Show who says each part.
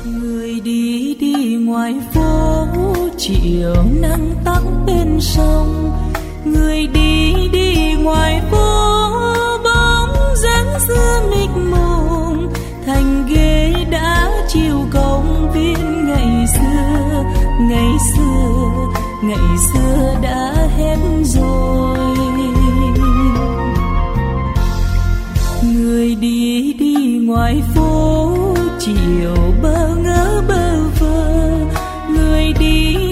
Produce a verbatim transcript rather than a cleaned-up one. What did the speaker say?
Speaker 1: Người đi đi ngoài phố, chiều nắng tắt bên sông. Người đi đi ngoài phố, bóng dáng xưa mịt mùng, thành ghế đã chiều công viên ngày xưa. Ngày xưa, ngày xưa đã hết rồi. Người đi đi ngoài phố, chiều bơ ngỡ bơ vơ. Người đi